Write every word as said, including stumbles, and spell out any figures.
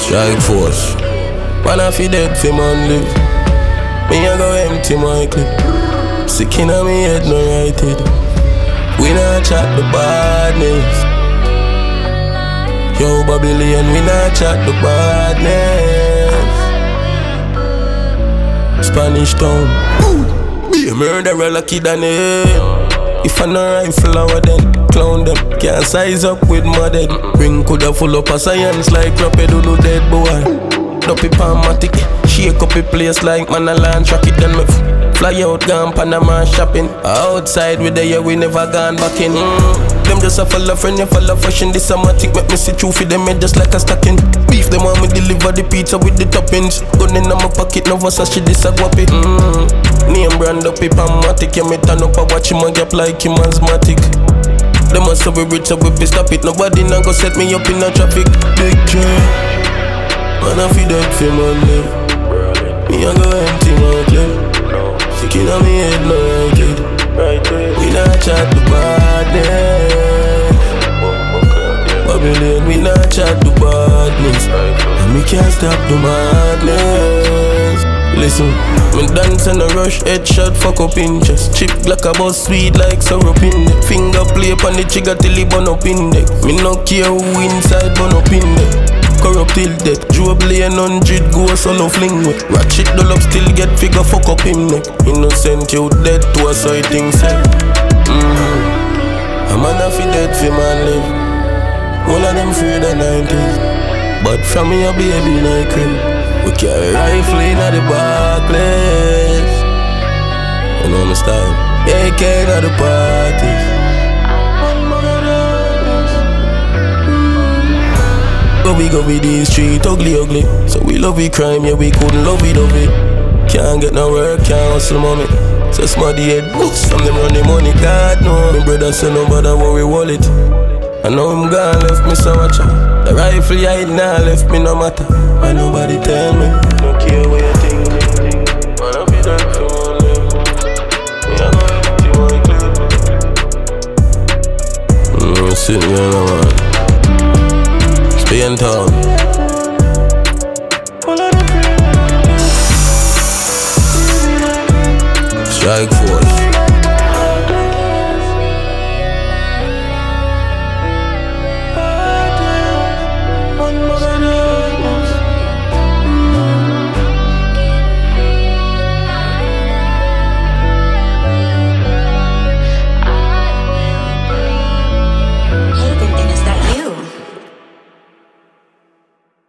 Strike force. Man I fi dead fi man live. Me a go empty my clip. Sick inna me head no righted. We not chat the badness. Yo Babylon, we not chat the badness. Spanish town. Be a murderer lucky than it. If I no rifle our then clown them. Can't size up with mudhead. Ring coulda full up of science like Rapido no dead boy. Duppy Palmatic, shake up a place like man a land track it. Then me f- fly out gone Panama shopping. Outside with the year we never gone back in. mm. Them just a follow friend, you follow fashion. This summatic make me see through for them head just like a stocking. Beef them want me deliver the pizza with the toppings. Gun in my pocket, no Versace, this a guapi. mm. Name brand Duppy Palmatic. Yeah me turn up a watch him and gap like him asthmatic. Them must have be rich up if we stop it. Nobody now go set me up in the traffic. Big J, man I feel dead for man live. Me a go empty my clip. Sick inna me head no righted. We not chat the badness. Babylon, we not chat the badness. And we can't stop the madness. Listen, me dance and a rush, headshot, fuck up in chest. Chip like a bus, sweet like syrup in it. Finger play on the trigger till he burn up in it. Me no care who inside burn up in it. Corrupt till death, Joe Blaine hundred go so no fling with. Ratchet doll up still get figure fuck up him neck. Innocent you dead to a sighting set. Mm-hmm. A man a fi dead fi man live. All of them fear the nineties. But from me a baby like him. We carry rifle in the back place. You know my style. A K in the parties. We go with these street ugly ugly. So we love it crime, yeah we couldn't love it of it. Can't get no work, can't hustle mommy. So smart the head books, some them run the money. God no, my brother say nobody worry wallet. I know him gone left me so much. The rifle I hide now left me no matter. Why nobody tell me? No care what you think. Man I be that for one live. Me a go empty my clip. Mm, sitting here now man. Spain town. Strike force.